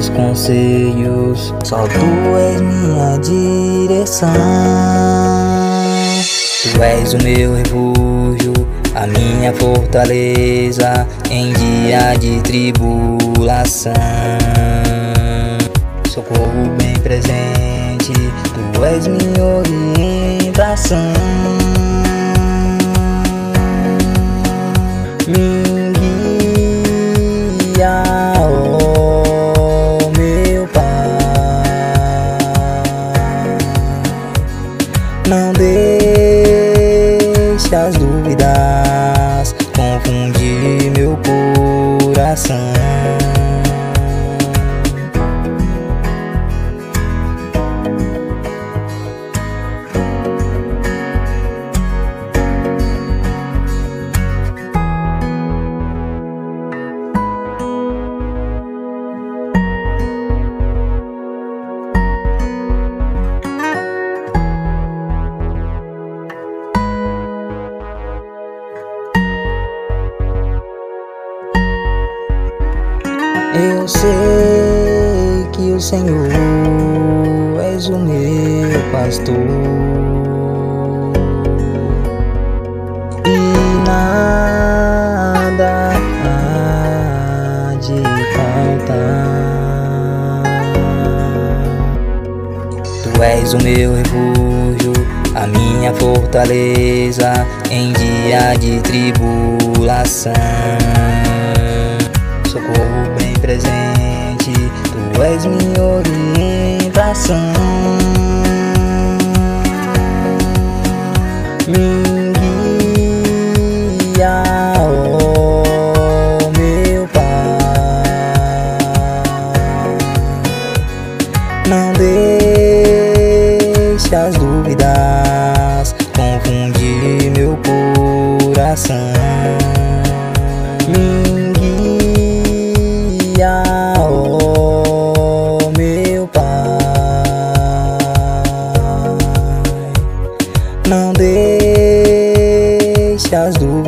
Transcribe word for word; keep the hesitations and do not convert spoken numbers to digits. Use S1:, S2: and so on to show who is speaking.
S1: meus conselhos, só Tu és minha direção. Tu és o meu refúgio, a minha fortaleza em dia de tribulação. Socorro bem presente, Tu és minha orientação. Me guia, ó meu Pai, não deixe as dúvidas confundir meu coração. Eu sei que o Senhor és o meu pastor e nada há de faltar. Tu és o meu refúgio, a minha fortaleza em dia de tribulação. Socorro bem presente, Tu és minha orientação. Me guia, ó meu Pai, não deixe as dúvidas confundir meu coração. Me guia, ó meu Pai, não deixe as dúvidas